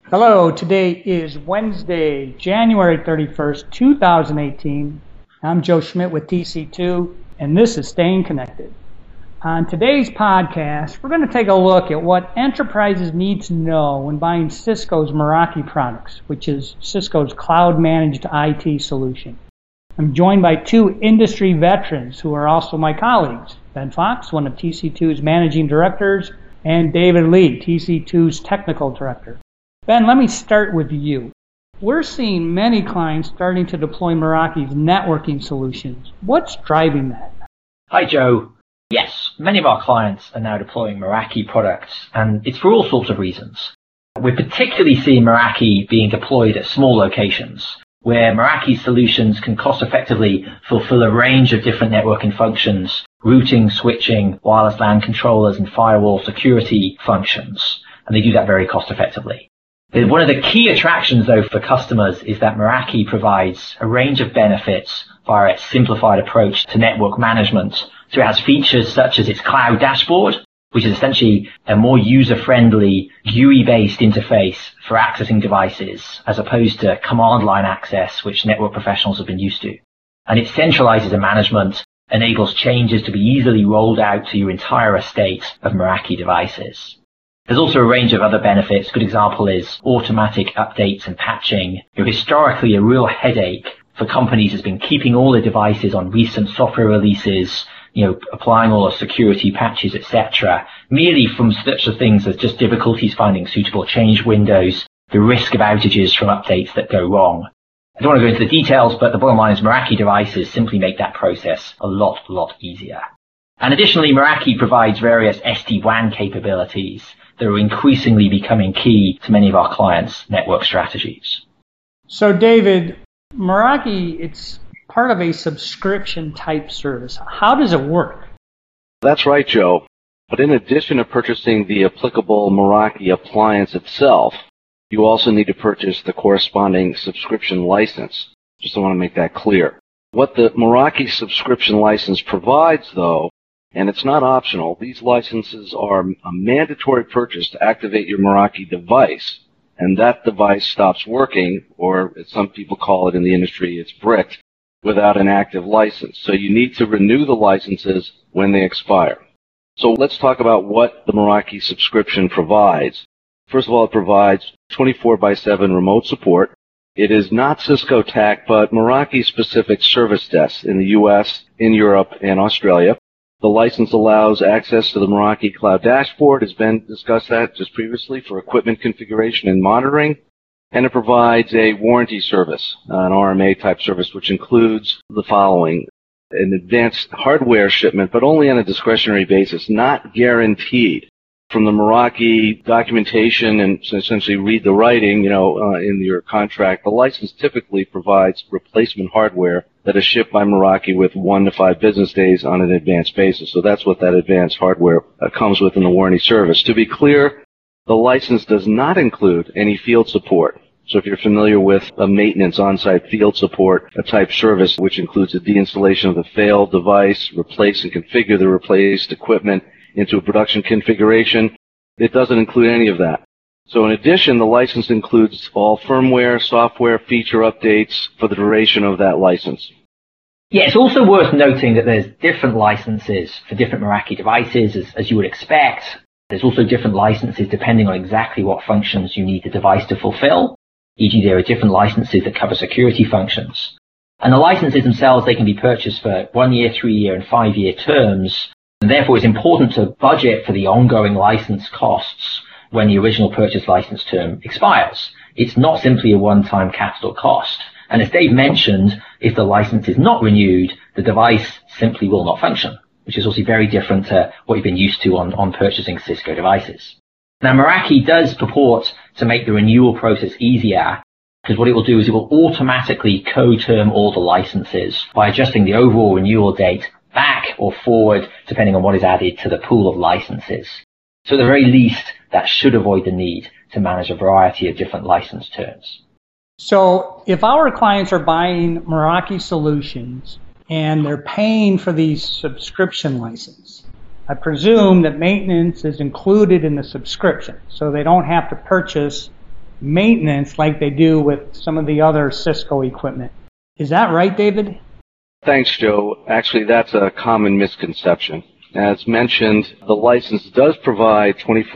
Hello, today is Wednesday, January 31st, 2018. I'm Joe Schmidt with TC2, and this is Staying Connected. On today's podcast, we're going to take a look at what enterprises need to know when buying Cisco's Meraki products, which is Cisco's cloud-managed IT solution. I'm joined by two industry veterans who are also my colleagues, Ben Fox, one of TC2's managing directors, and David Lee, TC2's technical director. Ben, let me start with you. We're seeing many clients starting to deploy Meraki's networking solutions. What's driving that? Hi, Joe. Yes, many of our clients are now deploying Meraki products, and it's for all sorts of reasons. We're particularly seeing Meraki being deployed at small locations, where Meraki solutions can cost-effectively fulfill a range of different networking functions, routing, switching, wireless LAN controllers, and firewall security functions, and they do that very cost-effectively. One of the key attractions, though, for customers is that Meraki provides a range of benefits via its simplified approach to network management. So it has features such as its cloud dashboard, which is essentially a more user-friendly GUI-based interface for accessing devices, as opposed to command line access, which network professionals have been used to. And it centralizes the management, enables changes to be easily rolled out to your entire estate of Meraki devices. There's also a range of other benefits. A good example is automatic updates and patching. Historically, a real headache for companies has been keeping all their devices on recent software releases, applying all the security patches, etc., merely from such things as just difficulties finding suitable change windows, the risk of outages from updates that go wrong. I don't want to go into the details, but the bottom line is Meraki devices simply make that process a lot easier. And additionally, Meraki provides various SD-WAN capabilities that are increasingly becoming key to many of our clients' network strategies. So, David, Meraki, it's part of a subscription type service. How does it work? That's right, Joe. But in addition to purchasing the applicable Meraki appliance itself, you also need to purchase the corresponding subscription license. Just want to make that clear. What the Meraki subscription license provides, though, and it's not optional, these licenses are a mandatory purchase to activate your Meraki device, and that device stops working, or as some people call it in the industry, it's bricked, without an active license. So you need to renew the licenses when they expire. So let's talk about what the Meraki subscription provides. First of all, it provides 24/7 remote support. It is not Cisco TAC, but Meraki-specific service desks in the U.S., in Europe, and Australia. The license allows access to the Meraki Cloud Dashboard, as Ben discussed that just previously, for equipment configuration and monitoring. And it provides a warranty service, an RMA type service, which includes the following: an advanced hardware shipment, but only on a discretionary basis, not guaranteed. From the Meraki documentation and essentially read the writing, in your contract, the license typically provides replacement hardware that is shipped by Meraki with 1 to 5 business days on an advanced basis. So that's what that advanced hardware comes with in the warranty service. To be clear, the license does not include any field support. So if you're familiar with a maintenance on-site field support, a type service which includes the deinstallation of the failed device, replace and configure the replaced equipment into a production configuration, it doesn't include any of that. So in addition, the license includes all firmware, software, feature updates for the duration of that license. Yeah, it's also worth noting that there's different licenses for different Meraki devices, as you would expect. There's also different licenses depending on exactly what functions you need the device to fulfill. E.g., there are different licenses that cover security functions. And the licenses themselves, they can be purchased for 1 year, 3 year, and 5 year terms. And therefore, it's important to budget for the ongoing license costs when the original purchase license term expires. It's not simply a one-time capital cost. And as Dave mentioned, if the license is not renewed, the device simply will not function, which is also very different to what you've been used to on purchasing Cisco devices. Now, Meraki does purport to make the renewal process easier, because what it will do is it will automatically co-term all the licenses by adjusting the overall renewal date back or forward, depending on what is added to the pool of licenses. So at the very least, that should avoid the need to manage a variety of different license terms. So if our clients are buying Meraki solutions and they're paying for the subscription license, I presume that maintenance is included in the subscription, so they don't have to purchase maintenance like they do with some of the other Cisco equipment. Is that right, David? Thanks, Joe. Actually, that's a common misconception. As mentioned, the license does provide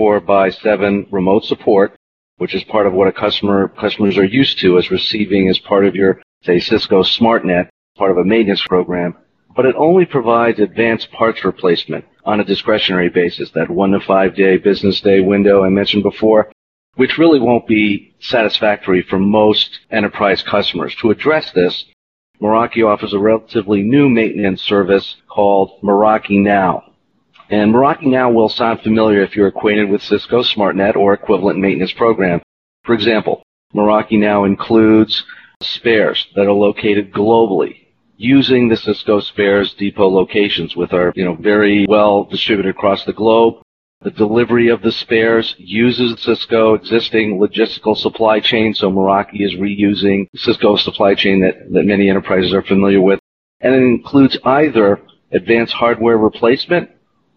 24/7 remote support, which is part of what customers are used to as receiving as part of your, say, Cisco SmartNet, part of a maintenance program. But it only provides advanced parts replacement on a discretionary basis, that 1 to 5 day business day window I mentioned before, which really won't be satisfactory for most enterprise customers. To address this, Meraki offers a relatively new maintenance service called Meraki Now. And Meraki Now will sound familiar if you're acquainted with Cisco SmartNet or equivalent maintenance program. For example, Meraki Now includes spares that are located globally using the Cisco Spares Depot locations, with our, very well distributed across the globe. The delivery of the spares uses Cisco existing logistical supply chain, so Meraki is reusing Cisco supply chain that many enterprises are familiar with. And it includes either advanced hardware replacement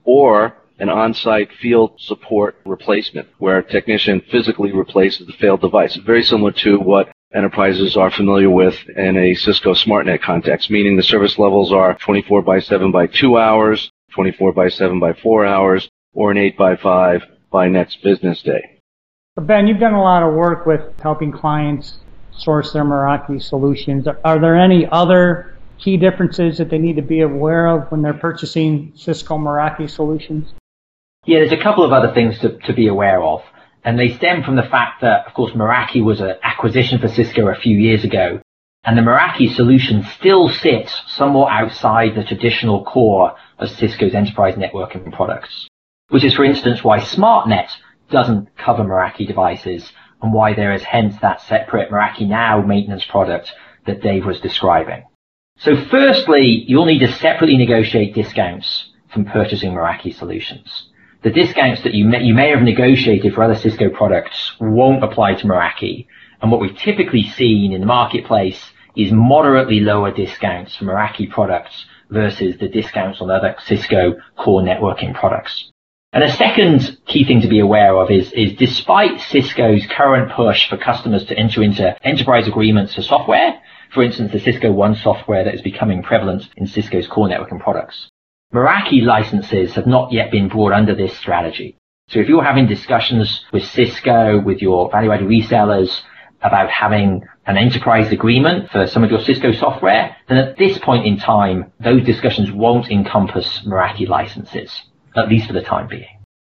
or an on-site field support replacement, where a technician physically replaces the failed device. Very similar to what enterprises are familiar with in a Cisco SmartNet context, meaning the service levels are 24/7 by 2 hours, 24/7 by 4 hours, or an 8/5 by next business day. Ben, you've done a lot of work with helping clients source their Meraki solutions. Are there any other key differences that they need to be aware of when they're purchasing Cisco Meraki solutions? Yeah, there's a couple of other things to be aware of, and they stem from the fact that, of course, Meraki was an acquisition for Cisco a few years ago, and the Meraki solution still sits somewhat outside the traditional core of Cisco's enterprise networking products, which is, for instance, why SmartNet doesn't cover Meraki devices and why there is hence that separate Meraki Now maintenance product that Dave was describing. So firstly, you'll need to separately negotiate discounts from purchasing Meraki solutions. The discounts that you may have negotiated for other Cisco products won't apply to Meraki, and what we've typically seen in the marketplace is moderately lower discounts for Meraki products versus the discounts on other Cisco core networking products. And a second key thing to be aware of is despite Cisco's current push for customers to enter into enterprise agreements for software, for instance, the Cisco One software that is becoming prevalent in Cisco's core networking products, Meraki licenses have not yet been brought under this strategy. So if you're having discussions with Cisco, with your value-added resellers about having an enterprise agreement for some of your Cisco software, then at this point in time, those discussions won't encompass Meraki licenses, at least for the time being.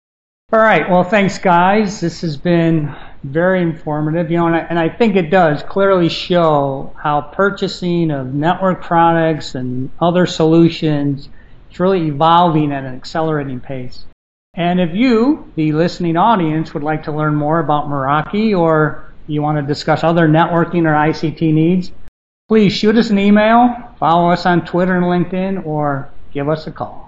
All right. Well, thanks, guys. This has been very informative. And I think it does clearly show how purchasing of network products and other solutions is really evolving at an accelerating pace. And if you, the listening audience, would like to learn more about Meraki, or you want to discuss other networking or ICT needs, please shoot us an email, follow us on Twitter and LinkedIn, or give us a call.